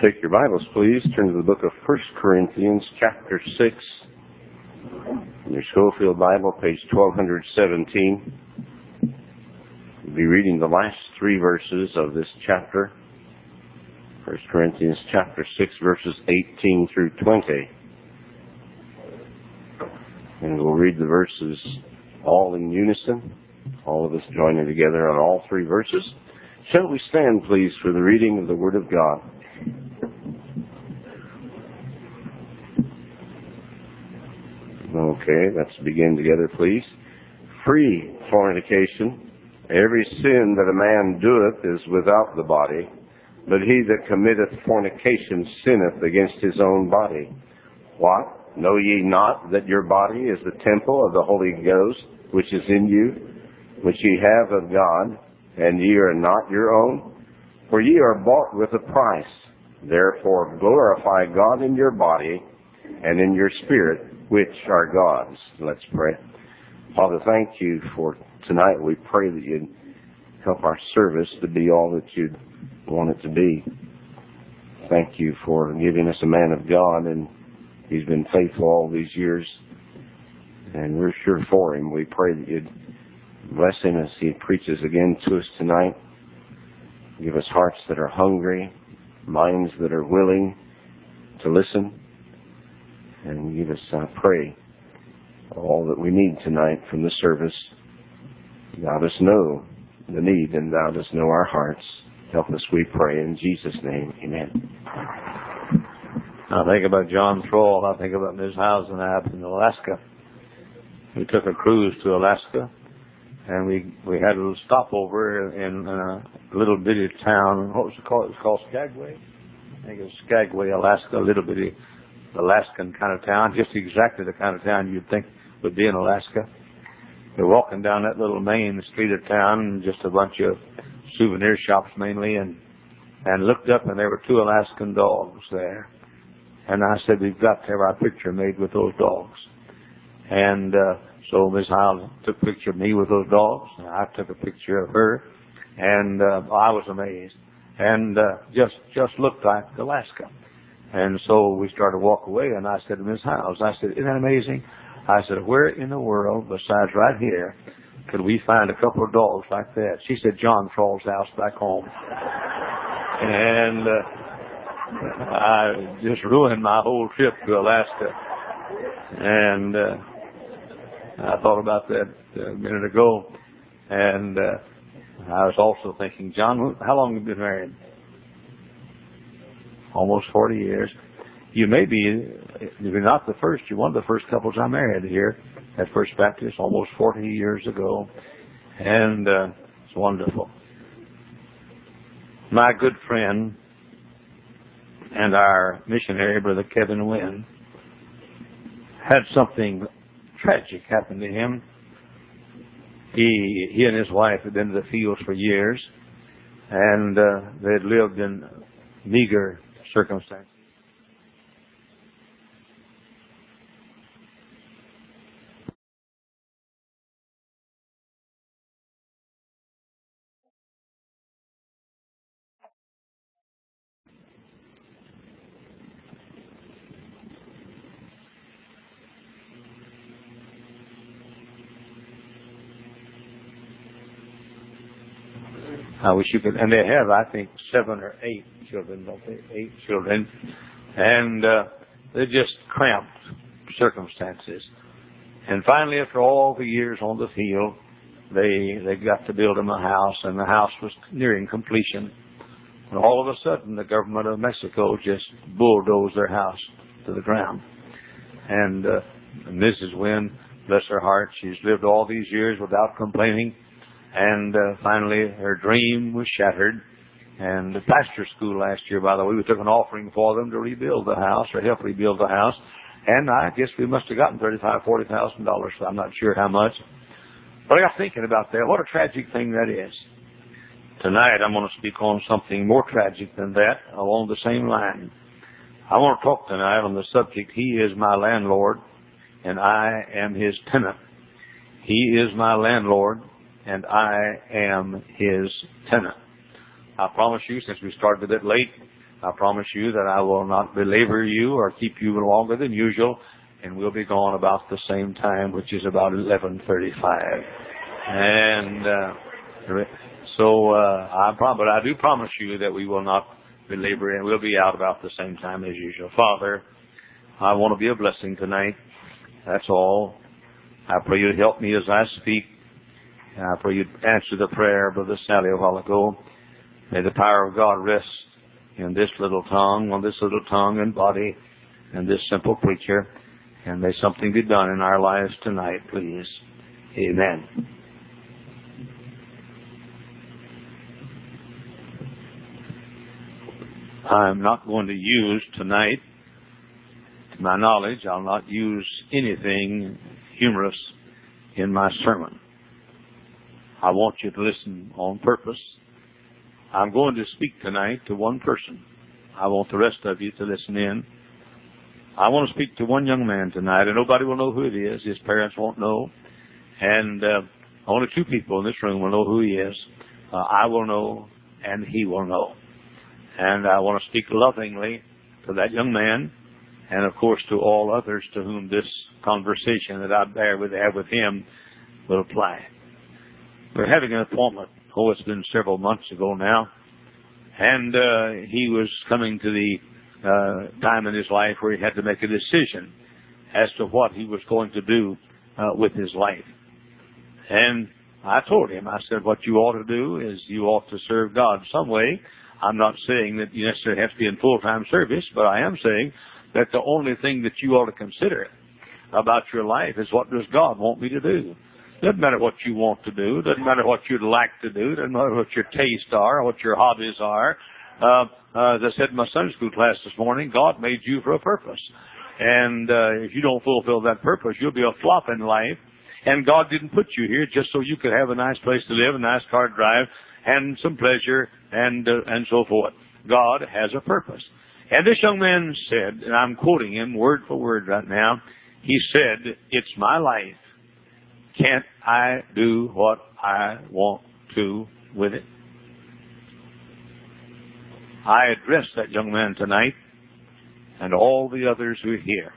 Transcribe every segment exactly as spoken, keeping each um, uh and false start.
Take your Bibles, please. Turn to the book of First Corinthians, chapter six. In your Schofield Bible, page twelve seventeen. We'll be reading the last three verses of this chapter. First Corinthians, chapter six, verses eighteen through twenty. And we'll read the verses all in unison, all of us joining together on all three verses. Shall we stand, please, for the reading of the Word of God? Okay, let's begin together, please. Free fornication. Every sin that a man doeth is without the body, but he that committeth fornication sinneth against his own body. What? Know ye not that your body is the temple of the Holy Ghost, which is in you, which ye have of God, and ye are not your own? For ye are bought with a price. Therefore glorify God in your body and in your spirit, which are God's. Let's pray. Father, thank you for tonight. We pray that you'd help our service to be all that you'd want it to be. Thank you for giving us a man of God, and he's been faithful all these years, and we're sure for him. We pray that you'd bless him as he preaches again to us tonight. Give us hearts that are hungry, minds that are willing to listen, and give us, I pray, all that we need tonight from the service. Thou dost know the need, and thou dost know our hearts. Help us, we pray, in Jesus' name. Amen. I think about John Thrall. I think about Miz Housen up in Alaska. We took a cruise to Alaska, and we we had a little stopover in a little bitty town. What was it called? It was called Skagway. I think it was Skagway, Alaska, a little bitty Alaskan kind of town, just exactly the kind of town you'd think would be in Alaska. We're walking down that little main street of town, just a bunch of souvenir shops mainly, and and looked up, and there were two Alaskan dogs there. And I said, we've got to have our picture made with those dogs. And uh, so Miss Howell took a picture of me with those dogs, and I took a picture of her, and uh, I was amazed. And uh, just just looked like Alaska. And so we started to walk away, and I said to Miss Howells, I said, isn't that amazing? I said, where in the world, besides right here, could we find a couple of dogs like that? She said, John Thrall's house back home. And uh, I just ruined my whole trip to Alaska. And uh, I thought about that a minute ago. And uh, I was also thinking, John, how long have you been married? Almost forty years. You may be, you're not the first, you're one of the first couples I married here at First Baptist almost forty years ago. And uh, it's wonderful. My good friend and our missionary, Brother Kevin Wynn, had something tragic happen to him. He, he and his wife had been in the fields for years, and uh, they had lived in meager circumstances. I wish you could, and they have, I think, seven or eight children, don't they? Eight children. And uh, they're just cramped circumstances. And finally, after all the years on the field, they they got to build them a house, and the house was nearing completion. And all of a sudden, the government of Mexico just bulldozed their house to the ground. And uh, Missus Wynn, bless her heart, she's lived all these years without complaining. And uh, finally, her dream was shattered. And the pastor school last year, by the way, we took an offering for them to rebuild the house, or help rebuild the house. And I guess we must have gotten thirty-five thousand, forty thousand dollars. So I'm not sure how much. But I got thinking about that. What a tragic thing that is. Tonight, I'm going to speak on something more tragic than that, along the same line. I want to talk tonight on the subject, He is my landlord, and I am His tenant. He is my landlord, and I am His tenant. I promise you, since we started a bit late, I promise you that I will not belabor you or keep you longer than usual, and we'll be gone about the same time, which is about eleven thirty-five. And uh, so uh, I prom- but I do promise you that we will not belabor, and we'll be out about the same time as usual. Father, I want to be a blessing tonight. That's all. I pray you'd help me as I speak. I pray you'd answer the prayer of Brother Sally a while ago. May the power of God rest in this little tongue, on this little tongue and body, and this simple preacher. And may something be done in our lives tonight, please. Amen. I'm not going to use tonight, to my knowledge, I'll not use anything humorous in my sermon. I want you to listen on purpose. I'm going to speak tonight to one person. I want the rest of you to listen in. I want to speak to one young man tonight, and nobody will know who it is. His parents won't know. And uh, only two people in this room will know who he is. Uh, I will know, and he will know. And I want to speak lovingly to that young man, and of course to all others to whom this conversation that I bear with have with him will apply. We're having an appointment. Oh, it's been several months ago now. And uh, he was coming to the uh, time in his life where he had to make a decision as to what he was going to do uh, with his life. And I told him, I said, what you ought to do is you ought to serve God some way. I'm not saying that you necessarily have to be in full-time service, but I am saying that the only thing that you ought to consider about your life is, what does God want me to do? Doesn't matter what you want to do. Doesn't matter what you'd like to do. Doesn't matter what your tastes are, what your hobbies are. Uh, uh, as I said in my Sunday school class this morning, God made you for a purpose. And uh, if you don't fulfill that purpose, you'll be a flop in life. And God didn't put you here just so you could have a nice place to live, a nice car to drive, and some pleasure, and uh, and so forth. God has a purpose. And this young man said, and I'm quoting him word for word right now, he said, it's my life. Can't I do what I want to with it? I address that young man tonight and all the others who are here.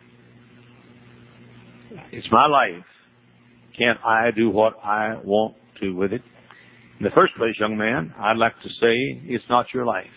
It's my life. Can't I do what I want to with it? In the first place, young man, I'd like to say it's not your life.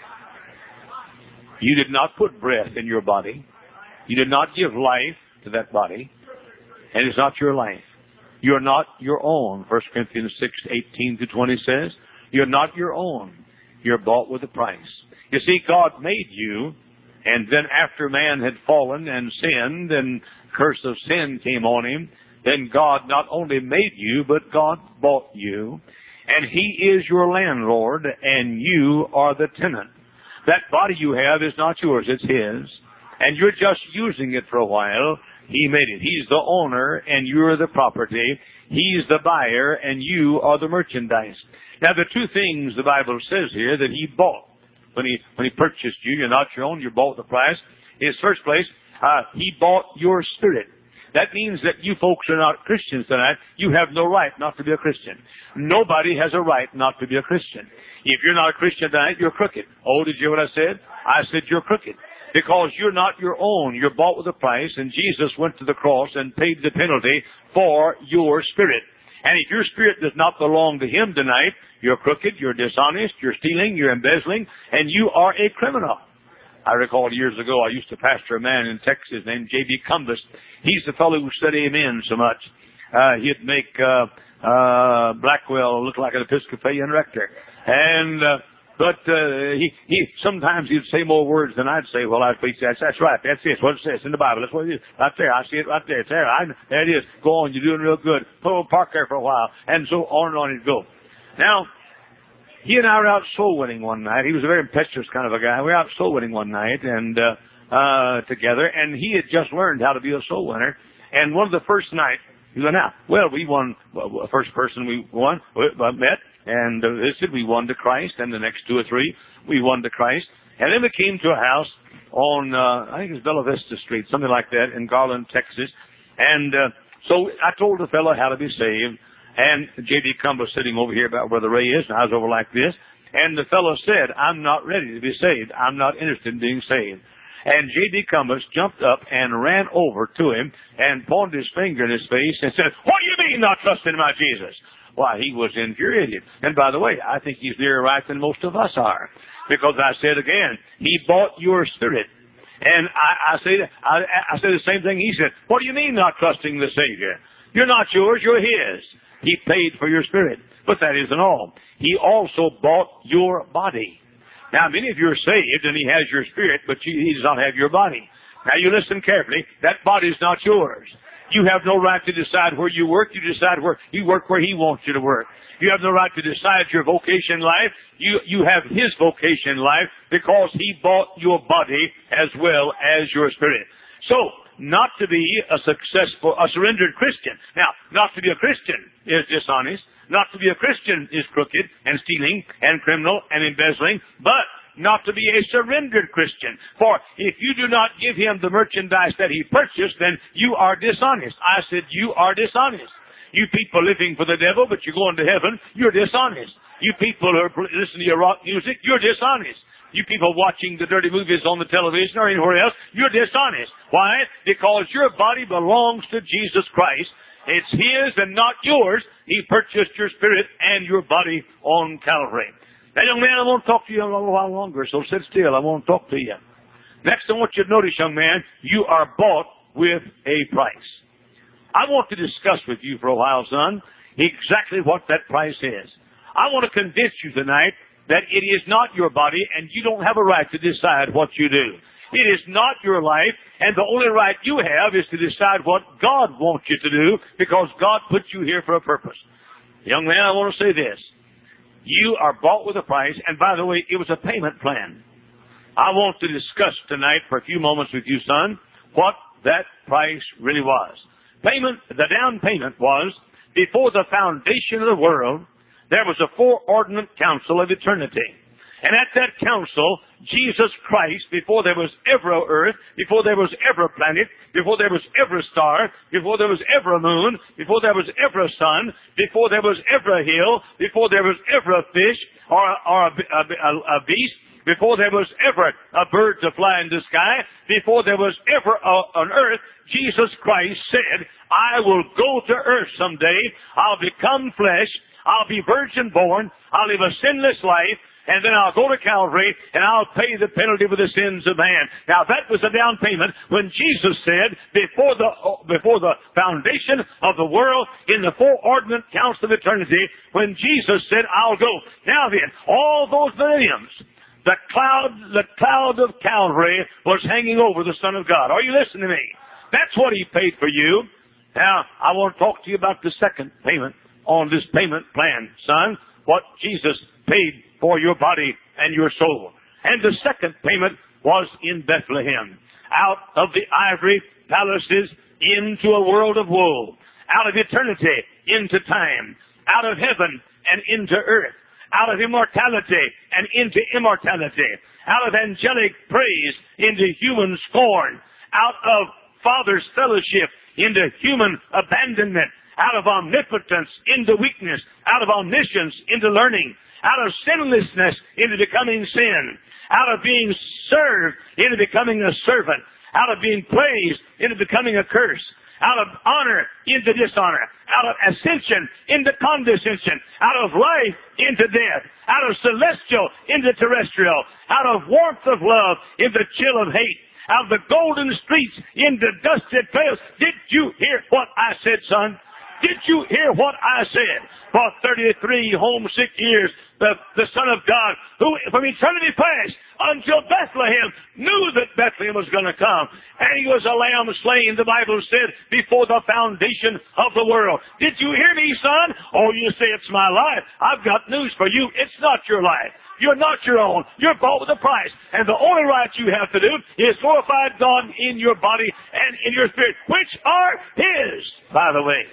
You did not put breath in your body. You did not give life to that body. And it's not your life. You're not your own. First Corinthians six, eighteen to twenty says, you're not your own. You're bought with a price. You see, God made you, and then after man had fallen and sinned, and curse of sin came on him, then God not only made you, but God bought you. And He is your landlord, and you are the tenant. That body you have is not yours, it's His. And you're just using it for a while. He made it. He's the owner, and you're the property. He's the buyer, and you are the merchandise. Now, the two things the Bible says here that He bought when He when He purchased you, you're not your own, you're bought with a price, is first place, uh, He bought your spirit. That means that you folks are not Christians tonight. You have no right not to be a Christian. Nobody has a right not to be a Christian. If you're not a Christian tonight, you're crooked. Oh, did you hear what I said? I said you're crooked. Because you're not your own. You're bought with a price, and Jesus went to the cross and paid the penalty for your spirit. And if your spirit does not belong to Him tonight, you're crooked, you're dishonest, you're stealing, you're embezzling, and you are a criminal. I recall years ago I used to pastor a man in Texas named J B Cumbus. He's the fellow who said amen so much. Uh, he'd make uh, uh, Blackwell look like an Episcopalian rector. And... Uh, But uh, he, he sometimes he'd say more words than I'd say while I preach. That's, that's right. That's it. What it says in the Bible. That's what it is. Right there. I see it right there. It's there. I, there it is. Go on. You're doing real good. Oh, park there for a while. And so on and on it'd go. Now, he and I were out soul winning one night. He was a very impetuous kind of a guy. We were out soul winning one night and uh, uh, together. And he had just learned how to be a soul winner. And one of the first nights, he went out. Well, we won. Well, the first person we won, we met. And uh, this did, we won to Christ, and the next two or three, we won to Christ. And then we came to a house on, uh, I think it was Bella Vista Street, something like that, in Garland, Texas. And uh, so I told the fellow how to be saved. And J D Cumbus sitting over here about where the Ray is, and I was over like this. And the fellow said, I'm not ready to be saved. I'm not interested in being saved. And J D. Cummins jumped up and ran over to him and pointed his finger in his face and said, what do you mean not trusting in my Jesus? Why, he was infuriated. And by the way, I think he's nearer right than most of us are. Because I said again, he bought your spirit. And I, I say I, I say the same thing he said. What do you mean not trusting the Savior? You're not yours, you're his. He paid for your spirit. But that isn't all. He also bought your body. Now, many of you are saved and he has your spirit, but you, he does not have your body. Now, you listen carefully. That body's not yours. You have no right to decide where you work. You decide where you work where he wants you to work. You have no right to decide your vocation in life. You, you have his vocation in life because he bought your body as well as your spirit. So, not to be a successful, a surrendered Christian. Now, not to be a Christian is dishonest. Not to be a Christian is crooked and stealing and criminal and embezzling, but not to be a surrendered Christian. For if you do not give him the merchandise that he purchased, then you are dishonest. I said you are dishonest. You people living for the devil, but you're going to heaven, you're dishonest. You people who are listening to your rock music, you're dishonest. You people watching the dirty movies on the television or anywhere else, you're dishonest. Why? Because your body belongs to Jesus Christ. It's his and not yours. He purchased your spirit and your body on Calvary. Now, young man, I want to talk to you a little while longer, so sit still. I want to talk to you. Next, I want you to notice, young man, you are bought with a price. I want to discuss with you for a while, son, exactly what that price is. I want to convince you tonight that it is not your body and you don't have a right to decide what you do. It is not your life, and the only right you have is to decide what God wants you to do because God put you here for a purpose. Young man, I want to say this. You are bought with a price, and by the way, it was a payment plan. I want to discuss tonight for a few moments with you, son, what that price really was. Payment, the down payment was, before the foundation of the world, there was a foreordinate council of eternity. And at that council, Jesus Christ, before there was ever a earth, before there was ever a planet, before there was ever a star, before there was ever a moon, before there was ever a sun, before there was ever a hill, before there was ever a fish or, a, or a, a, a beast, before there was ever a bird to fly in the sky, before there was ever a, an earth, Jesus Christ said, I will go to earth someday. I'll become flesh. I'll be virgin born. I'll live a sinless life. And then I'll go to Calvary, and I'll pay the penalty for the sins of man. Now, that was the down payment when Jesus said, before the before the foundation of the world, in the foreordinate council of eternity, when Jesus said, I'll go. Now then, all those millenniums, the cloud, the cloud of Calvary was hanging over the Son of God. Are you listening to me? That's what he paid for you. Now, I want to talk to you about the second payment on this payment plan, son. What Jesus paid for your body and your soul. And the second payment was in Bethlehem. Out of the ivory palaces into a world of woe. Out of eternity into time. Out of heaven and into earth. Out of immortality and into immortality. Out of angelic praise into human scorn. Out of Father's fellowship into human abandonment. Out of omnipotence into weakness. Out of omniscience into learning. Out of sinlessness into becoming sin. Out of being served into becoming a servant. Out of being praised into becoming a curse. Out of honor into dishonor. Out of ascension into condescension. Out of life into death. Out of celestial into terrestrial. Out of warmth of love into chill of hate. Out of the golden streets into dusted trails. Did you hear what I said, son? Did you hear what I said? For thirty-three homesick years, the, the Son of God, who from eternity past until Bethlehem, knew that Bethlehem was going to come. And he was a lamb slain, the Bible said, before the foundation of the world. Did you hear me, son? Oh, you say it's my life. I've got news for you. It's not your life. You're not your own. You're bought with a price. And the only right you have to do is glorify God in your body and in your spirit, which are his, by the way.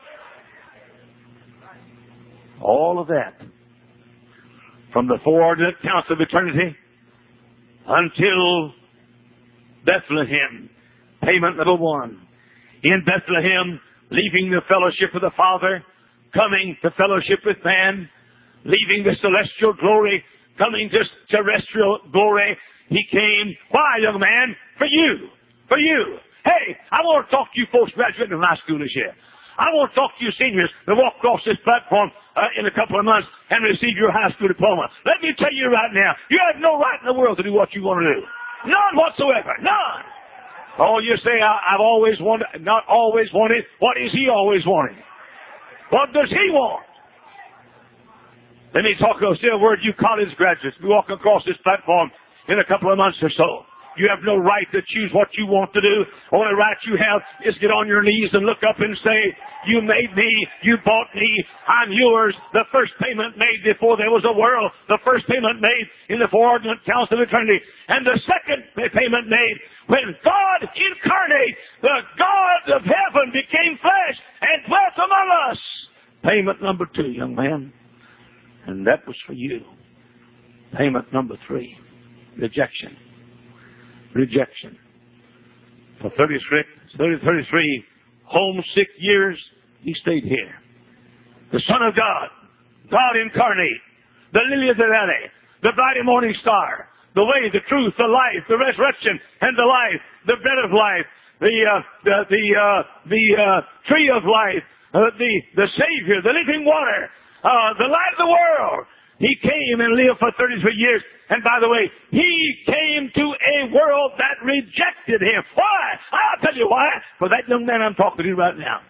All of that, from the foreordinate council of eternity until Bethlehem, payment number one. In Bethlehem, leaving the fellowship of the Father, coming to fellowship with man, leaving the celestial glory, coming to terrestrial glory. He came, why, young man? For you. For you. Hey, I want to talk to you folks graduating from high school this year. I want to talk to you seniors that walk across this platform uh, in a couple of months and receive your high school diploma. Let me tell you right now, you have no right in the world to do what you want to do. None whatsoever. None. Oh, you say, I, I've always wanted, not always wanted. What is he always wanting? What does he want? Let me talk a still word, you college graduates. We walk across this platform in a couple of months or so. You have no right to choose what you want to do. Only right you have is get on your knees and look up and say, you made me, you bought me, I'm yours. The first payment made before there was a world. The first payment made in the foreordinate council of eternity. And the second payment made when God incarnate, the God of heaven became flesh and dwelt among us. Payment number two, young man. And that was for you. Payment number three. Rejection. Rejection. For thirty-three, thirty-three homesick years, he stayed here. The Son of God, God incarnate, the lily of the valley, the bright morning star, the way, the truth, the life, the resurrection, and the life, the bread of life, the uh, the the uh, the uh, tree of life, uh, the the Savior, the living water, uh, the light of the world. He came and lived for thirty-three years. And by the way, he came to a world that rejected him. Why? I'll tell you why. For that young man I'm talking to you right now.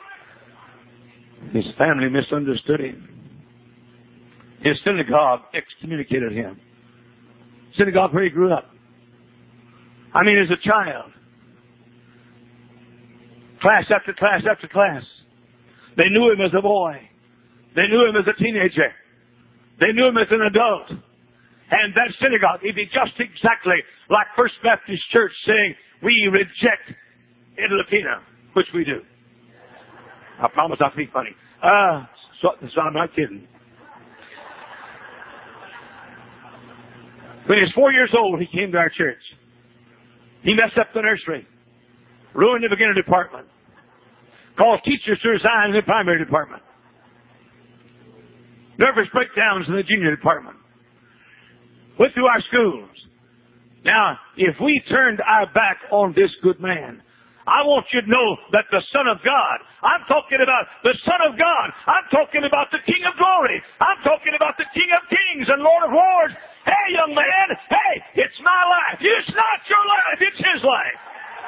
His family misunderstood him. His synagogue excommunicated him. Synagogue where he grew up. I mean, as a child. Class after class after class. They knew him as a boy. They knew him as a teenager. They knew him as an adult. And that synagogue, it'd be just exactly like First Baptist Church saying, we reject Ed Lapina, which we do. I promise I'll be funny. Uh, so, so I'm not kidding. When he was four years old, he came to our church. He messed up the nursery. Ruined the beginner department. Caused teachers to resign in the primary department. Nervous breakdowns in the junior department. Went through our schools. Now, if we turned our back on this good man, I want you to know that the Son of God, I'm talking about the Son of God, I'm talking about the King of Glory, I'm talking about the King of Kings and Lord of Lords. Hey, young man, hey, it's my life. It's not your life, it's his life.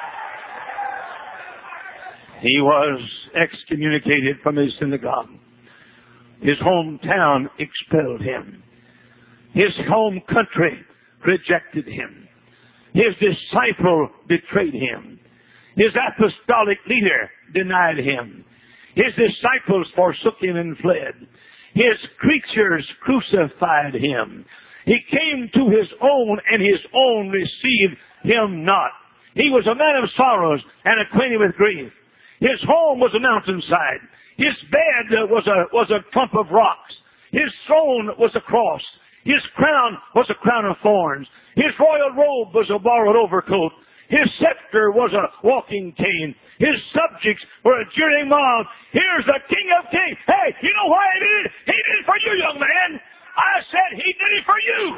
He was excommunicated from his synagogue. His hometown expelled him. His home country rejected him. His disciple betrayed him. His apostolic leader denied him. His disciples forsook him and fled. His creatures crucified him. He came to his own, and his own received him not. He was a man of sorrows and acquainted with grief. His home was a mountainside. His bed was a, was a clump of rocks. His throne was a cross. His crown was a crown of thorns. His royal robe was a borrowed overcoat. His scepter was a walking cane. His subjects were a jeering mob. Here's the King of Kings. Hey, you know why he did it? He did it for you, young man. I said he did it for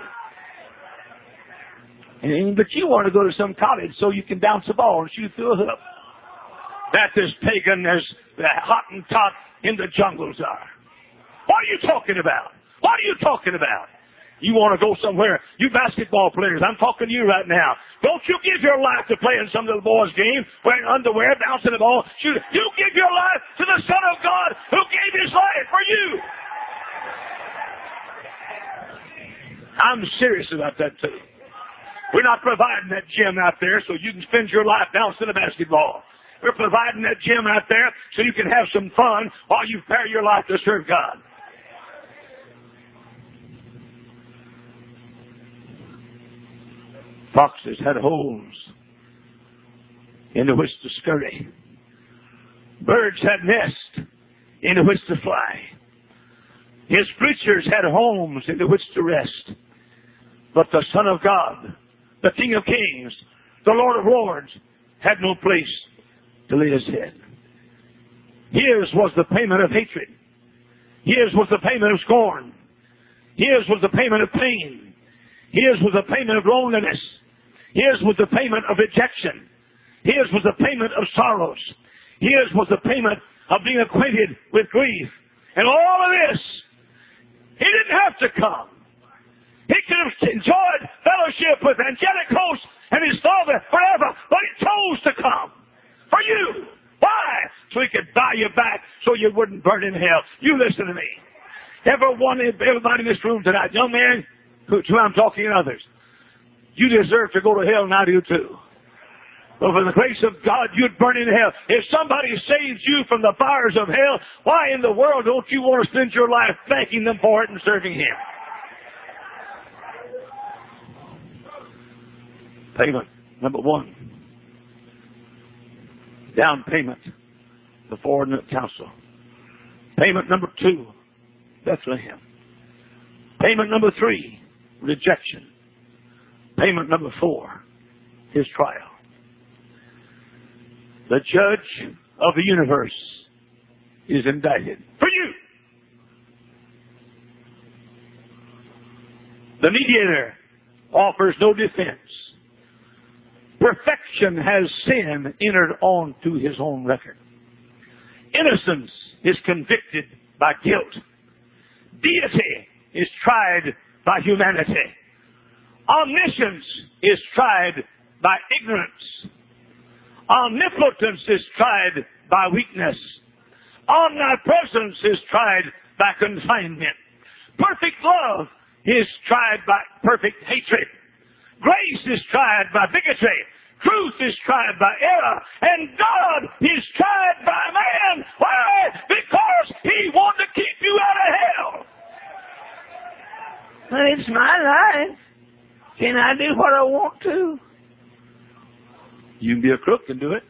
you. And, but you want to go to some college so you can bounce a ball and shoot through a hoop. That's as pagan as the Hottentot in the jungles are. What are you talking about? What are you talking about? You want to go somewhere. You basketball players, I'm talking to you right now. Don't you give your life to playing some little boy's game, wearing underwear, bouncing the ball, shoot. You give your life to the Son of God who gave his life for you. I'm serious about that too. We're not providing that gym out there so you can spend your life bouncing a basketball. We're providing that gym out there so you can have some fun while you prepare your life to serve God. Foxes had holes into which to scurry. Birds had nests into which to fly. His preachers had homes into which to rest. But the Son of God, the King of Kings, the Lord of Lords, had no place to lay his head. His was the payment of hatred. His was the payment of scorn. His was the payment of pain. His was the payment of loneliness. His was the payment of rejection. His was the payment of sorrows. His was the payment of being acquainted with grief. And all of this, he didn't have to come. He could have enjoyed fellowship with angelic hosts and his Father forever, but he chose to come for you. Why? So he could buy you back so you wouldn't burn in hell. You listen to me. Every one, everybody in this room tonight, young man, who, to whom I'm talking and others, you deserve to go to hell, and I do too. But for the grace of God, you'd burn in hell. If somebody saves you from the fires of hell, why in the world don't you want to spend your life thanking them for it and serving him? Payment number one. Down payment, the foreign council. Payment number two, Bethlehem. Payment number three, rejection. Payment number four, his trial. The judge of the universe is indicted for you. The mediator offers no defense. Perfection has sin entered onto his own record. Innocence is convicted by guilt. Deity is tried by humanity. Omniscience is tried by ignorance. Omnipotence is tried by weakness. Omnipresence is tried by confinement. Perfect love is tried by perfect hatred. Grace is tried by bigotry. Truth is tried by error. And God is tried by man. Why? Because he wanted to keep you out of hell. But it's my life. Can I do what I want to? You can be a crook and do it.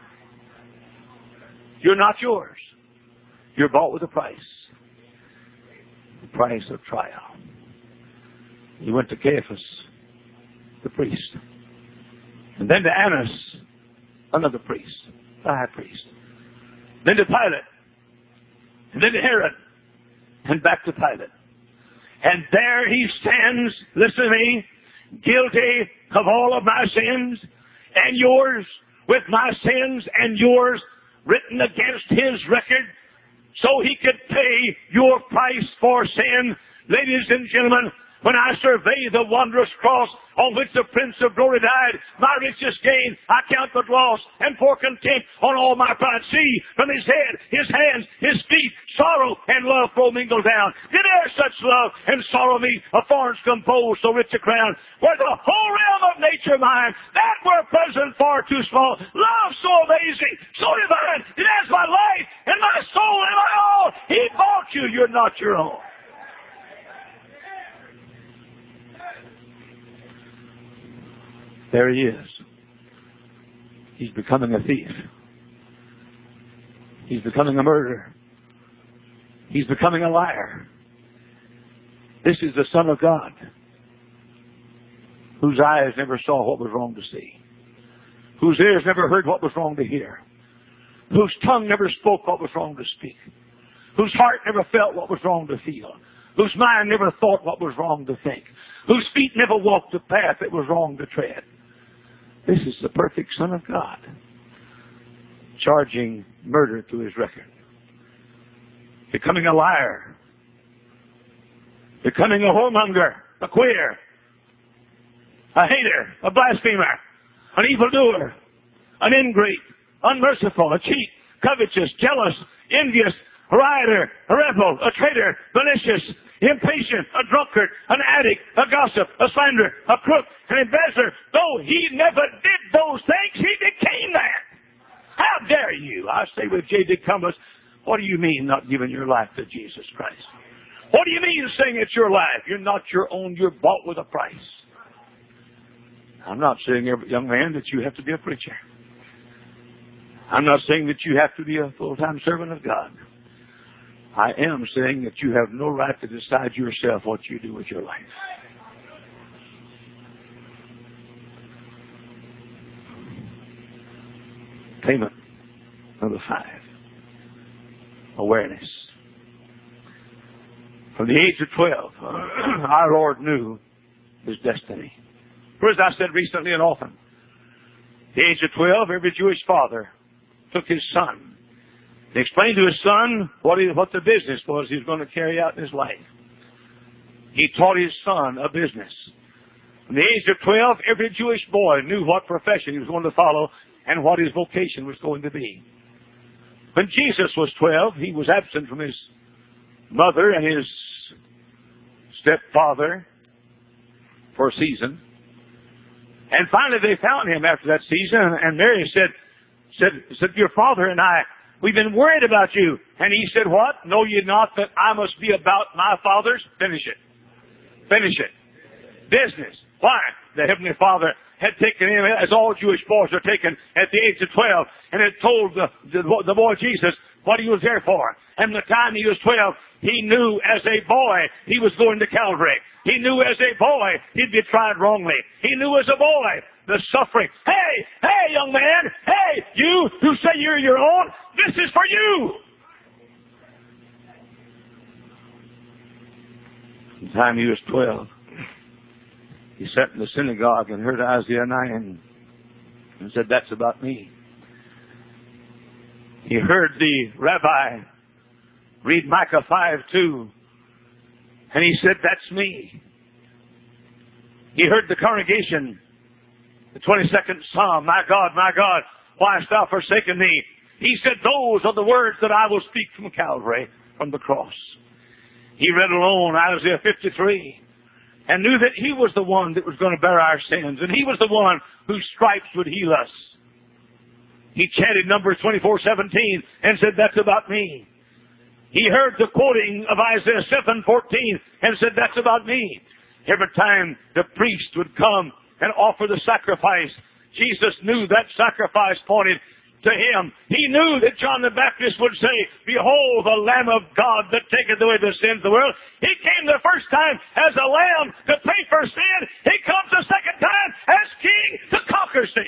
You're not yours. You're bought with a price. The price of trial. He went to Caiaphas, the priest. And then to Annas, another priest, the high priest. Then to Pilate. And then to Herod. And back to Pilate. And there he stands, listen to me, guilty of all of my sins and yours, with my sins and yours written against his record, so he could pay your price for sin. Ladies and gentlemen, when I survey the wondrous cross on which the Prince of Glory died, my richest gain I count but loss, and pour contempt on all my pride. See, from his head, his hands, his feet, sorrow and love flow mingled down. Did e'er such love and sorrow meet, of thorns composed so rich a crown? Were the whole realm of nature mine, that were present far too small. Love so amazing, so divine, it has my life and my soul and my all. He bought you, you're not your own. There he is. He's becoming a thief. He's becoming a murderer. He's becoming a liar. This is the Son of God, whose eyes never saw what was wrong to see, whose ears never heard what was wrong to hear, whose tongue never spoke what was wrong to speak, whose heart never felt what was wrong to feel, whose mind never thought what was wrong to think, whose feet never walked the path that was wrong to tread. This is the perfect Son of God, charging murder to his record, becoming a liar, becoming a whoremonger, a queer, a hater, a blasphemer, an evildoer, an ingrate, unmerciful, a cheat, covetous, jealous, envious, a rioter, a rebel, a traitor, malicious, impatient, a drunkard, an addict, a gossip, a slanderer, a crook, an embezzler. Though he never did those things, he became that. How dare you? I say with J D. Cummins, what do you mean not giving your life to Jesus Christ? What do you mean saying it's your life? You're not your own. You're bought with a price. I'm not saying, every young man, that you have to be a preacher. I'm not saying that you have to be a full-time servant of God. I am saying that you have no right to decide yourself what you do with your life. Payment number five. Awareness. From the age of twelve, our Lord knew his destiny. For as I said recently and often, the age of twelve, every Jewish father took his son and explained to his son what, he, what the business was he was going to carry out in his life. He taught his son a business. From the age of twelve, every Jewish boy knew what profession he was going to follow and what his vocation was going to be. When Jesus was twelve, he was absent from his mother and his stepfather for a season. And finally they found him after that season, and Mary said, said, said, your father and I, we've been worried about you. And he said, what? Know ye not that I must be about my father's? Finish it. Finish it. Business. Why? The Heavenly Father had taken him, as all Jewish boys are taken at the age of twelve, and had told the, the, the boy Jesus what he was there for. And the time he was twelve, he knew as a boy he was going to Calvary. He knew as a boy he'd be tried wrongly. He knew as a boy the suffering. Hey, hey, young man, hey, you who say you're your own, this is for you. The time he was twelve, he sat in the synagogue and heard Isaiah nine and said, that's about me. He heard the rabbi read Micah five two, and he said, that's me. He heard the congregation, the twenty-second Psalm, my God, my God, why hast thou forsaken me? He said, those are the words that I will speak from Calvary, from the cross. He read alone Isaiah fifty-three and knew that he was the one that was going to bear our sins, and he was the one whose stripes would heal us. He chanted Numbers twenty-four seventeen and said, that's about me. He heard the quoting of Isaiah seven fourteen and said, that's about me. Every time the priest would come and offer the sacrifice, Jesus knew that sacrifice pointed to him. He knew that John the Baptist would say, behold the Lamb of God that taketh away the sins of the world. He came the first time as a lamb to pay for sin. He comes the second time as king to conquer sin.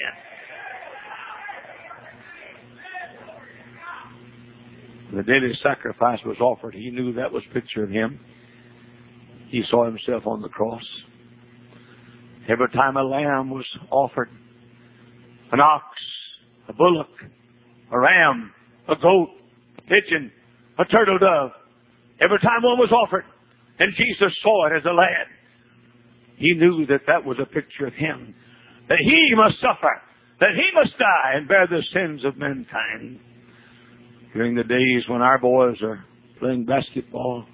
The daily sacrifice was offered. He knew that was a picture of him. He saw himself on the cross. Every time a lamb was offered, an ox, a bullock, a ram, a goat, a pigeon, a turtle dove, every time one was offered, and Jesus saw it as a lad, he knew that that was a picture of him, that he must suffer, that he must die and bear the sins of mankind. During the days when our boys are playing basketball,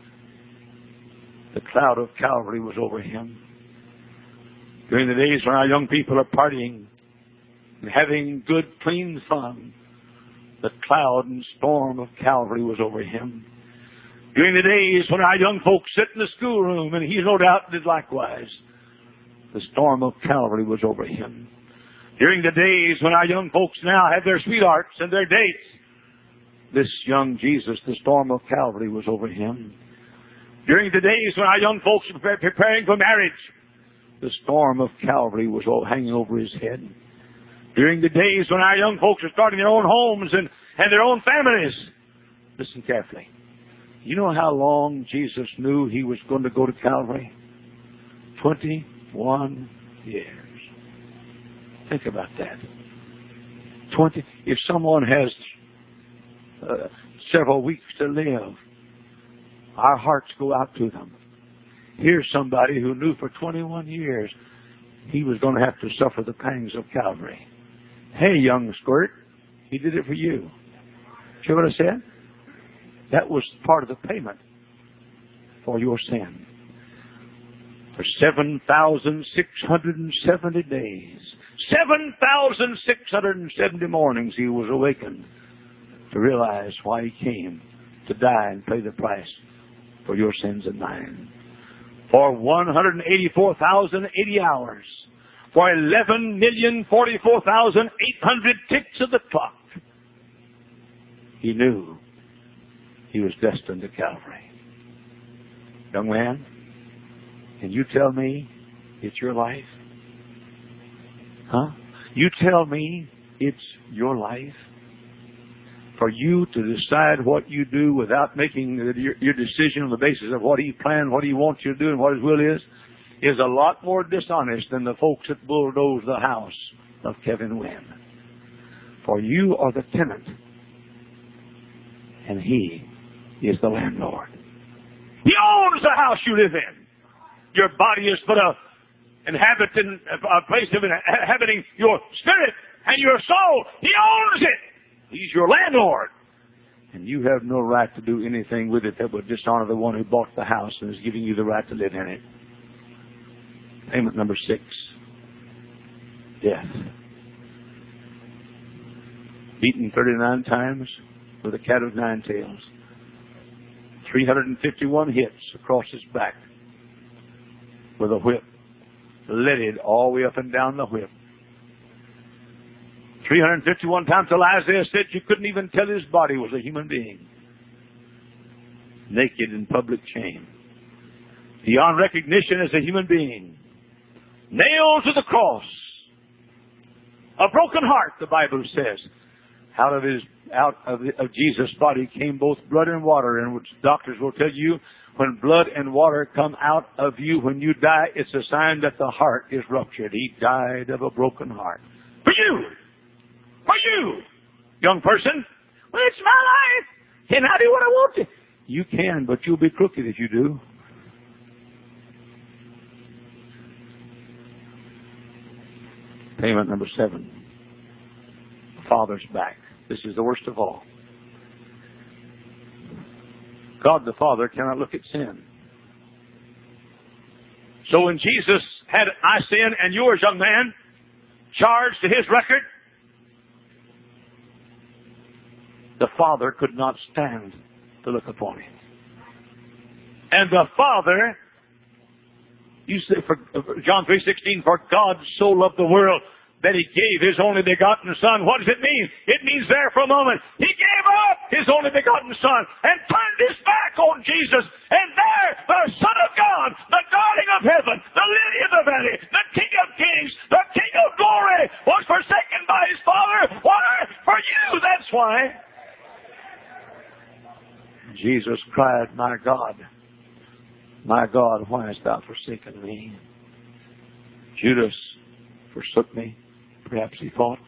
the cloud of Calvary was over him. During the days when our young people are partying and having good, clean fun, the cloud and storm of Calvary was over him. During the days when our young folks sit in the schoolroom, and he no doubt did likewise, the storm of Calvary was over him. During the days when our young folks now have their sweethearts and their dates, this young Jesus, the storm of Calvary was over him. During the days when our young folks were preparing for marriage, the storm of Calvary was hanging over his head. During the days when our young folks are starting their own homes and, and their own families, listen carefully. You know how long Jesus knew he was going to go to Calvary? Twenty-one years. Think about that. Twenty. If someone has uh, several weeks to live, our hearts go out to them. Here's somebody who knew for twenty-one years he was going to have to suffer the pangs of Calvary. Hey, young squirt, he did it for you. See what I said? That was part of the payment for your sin. For seven thousand six hundred seventy days, seven thousand six hundred seventy mornings, he was awakened to realize why he came, to die and pay the price for your sins and mine. For one hundred eighty-four thousand eighty hours, for eleven million forty-four thousand eight hundred ticks of the clock, he knew he was destined to Calvary. Young man, can you tell me it's your life? Huh? You tell me it's your life? for you to decide what you do without making your, your decision on the basis of what He planned, what He wants you to do, and what His will is, is a lot more dishonest than the folks that bulldozed the house of Kevin Wynn. For you are the tenant, and He is the landlord. He owns the house you live in. Your body is but a inhabiting, a place of inhabiting your spirit and your soul. He owns it. He's your landlord. And you have no right to do anything with it that would dishonor the one who bought the house and is giving you the right to live in it. Payment number six. Death. Beaten thirty-nine times with a cat of nine tails. three hundred fifty-one hits across his back with a whip. Leaded all the way up and down the whip. three hundred fifty-one times till Isaiah said you couldn't even tell his body was a human being. Naked in public shame. Beyond recognition as a human being. Nailed to the cross. A broken heart, the Bible says. Out of his, out of, the, of Jesus' body came both blood and water, and which doctors will tell you, when blood and water come out of you when you die, it's a sign that the heart is ruptured. He died of a broken heart. For you! For you! Young person, well, it's my life. Can I do what I want to? You can, but you'll be crooked if you do. Payment number seven. The Father's back. This is the worst of all. God the Father cannot look at sin. So when Jesus had my sin and yours, young man, charged to His record, the Father could not stand to look upon Him. And the Father, you say, for John three sixteen, for God so loved the world that He gave His only begotten Son. What does it mean? It means there for a moment, He gave up His only begotten Son and turned His back on Jesus. And there, the Son of God, the darling of heaven, the lily of the valley, the King of kings, the King of glory, was forsaken by His Father. Why? For you, that's why. Jesus cried, my God, my God, why hast thou forsaken me? Judas forsook me. Perhaps he thought.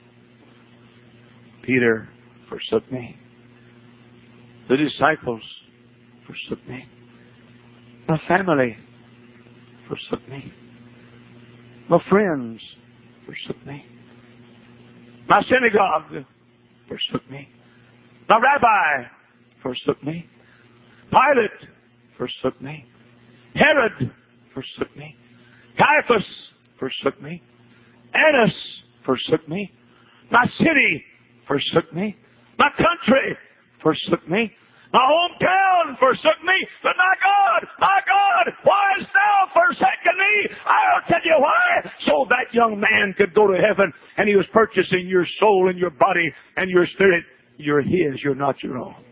Peter forsook me. The disciples forsook me. My family forsook me. My friends forsook me. My synagogue forsook me. My rabbi forsook me. Pilate forsook me. Herod forsook me. Caiaphas forsook me. Annas forsook me. My city forsook me. My country forsook me. My hometown forsook me. But my God, my God, why hast thou forsaken me? I'll tell you why. So that young man could go to heaven, and he was purchasing your soul and your body and your spirit. You're his, you're not your own.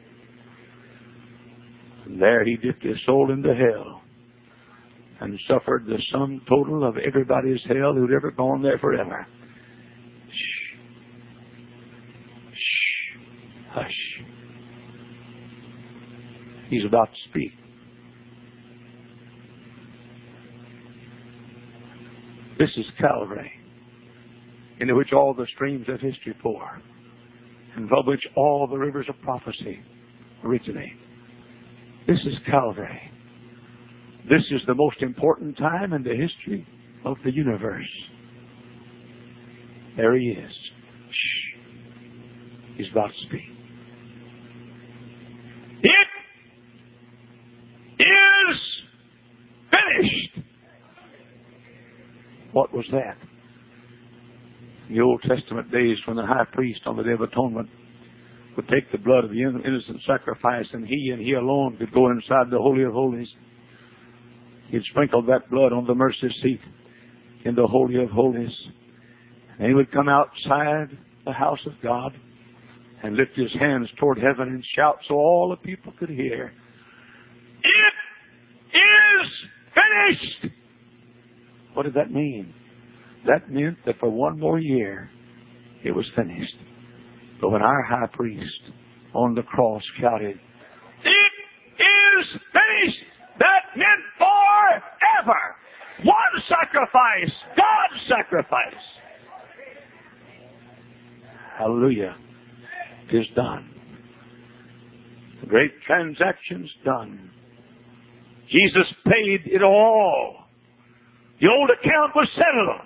And there he dipped his soul into hell and suffered the sum total of everybody's hell who'd ever gone there forever. Shh. Shh. Hush. He's about to speak. This is Calvary, into which all the streams of history pour, and from which all the rivers of prophecy originate. This is Calvary. This is the most important time in the history of the universe. There he is. Shh. He's about to speak. It is finished. What was that? In the Old Testament days, when the high priest on the Day of Atonement would take the blood of the innocent sacrifice, and he and he alone could go inside the Holy of Holies. He'd sprinkle that blood on the mercy seat in the Holy of Holies. And he would come outside the house of God and lift his hands toward heaven and shout so all the people could hear, "It is finished!" What did that mean? That meant that for one more year, it was finished. But when our high priest on the cross shouted, "It is finished." That meant forever. One sacrifice, God's sacrifice. Hallelujah. It is done. The great transaction's done. Jesus paid it all. The old account was settled.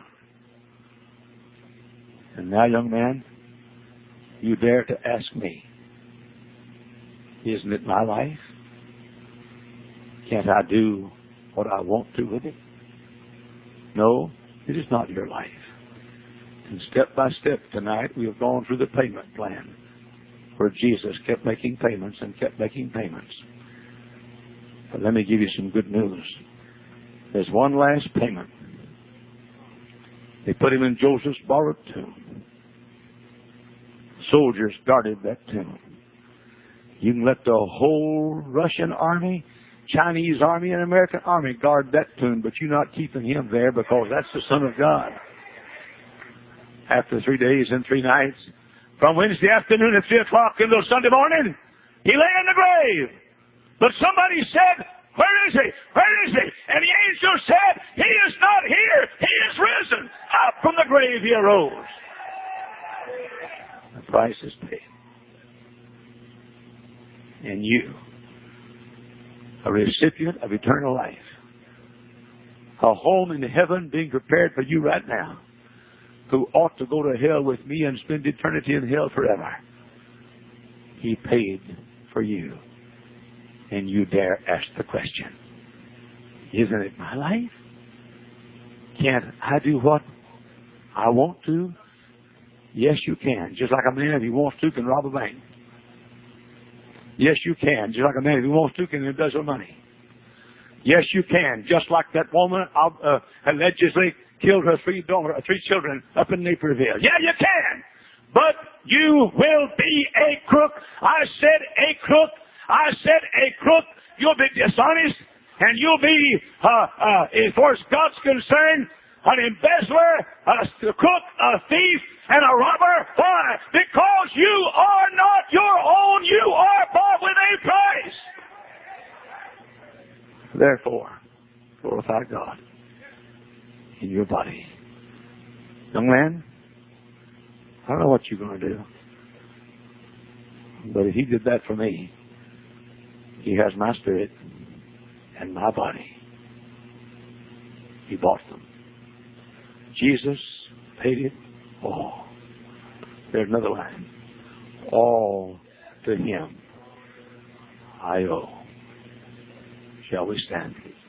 And now, young man, you dare to ask me, isn't it my life? Can't I do what I want to with it? No, it is not your life. And step by step tonight, we have gone through the payment plan where Jesus kept making payments and kept making payments. But let me give you some good news. There's one last payment. They put him in Joseph's borrowed tomb. Soldiers guarded that tomb. You can let the whole Russian army, Chinese army, and American army guard that tomb, but you're not keeping him there because that's the Son of God. After three days and three nights, from Wednesday afternoon at three o'clock until Sunday morning, he lay in the grave. But somebody said, "Where is he? Where is he?" And the angel said, "He is not here. He is risen. Up from the grave he arose." The price is paid. And you, a recipient of eternal life, a home in heaven being prepared for you right now, who ought to go to hell with me and spend eternity in hell forever. He paid for you. And you dare ask the question, isn't it my life? Can't I do what I want to? Yes, you can. Just like a man, if he wants to, can rob a bank. Yes, you can. Just like a man, if he wants to, can embezzle money. Yes, you can. Just like that woman uh, allegedly killed her three daughters, three children up in Naperville. Yeah, you can. But you will be a crook. I said a crook. I said a crook. You'll be dishonest, and you'll be, uh, uh, as far as God's concerned, an embezzler, a crook, a thief, and a robber. Why? Because you are not your own. You are bought with a price. Therefore, glorify God in your body. Young man, I don't know what you're going to do. But if he did that for me, he has my spirit and my body. He bought them. Jesus paid it all. There's another line. All to him I owe. Shall we stand, please?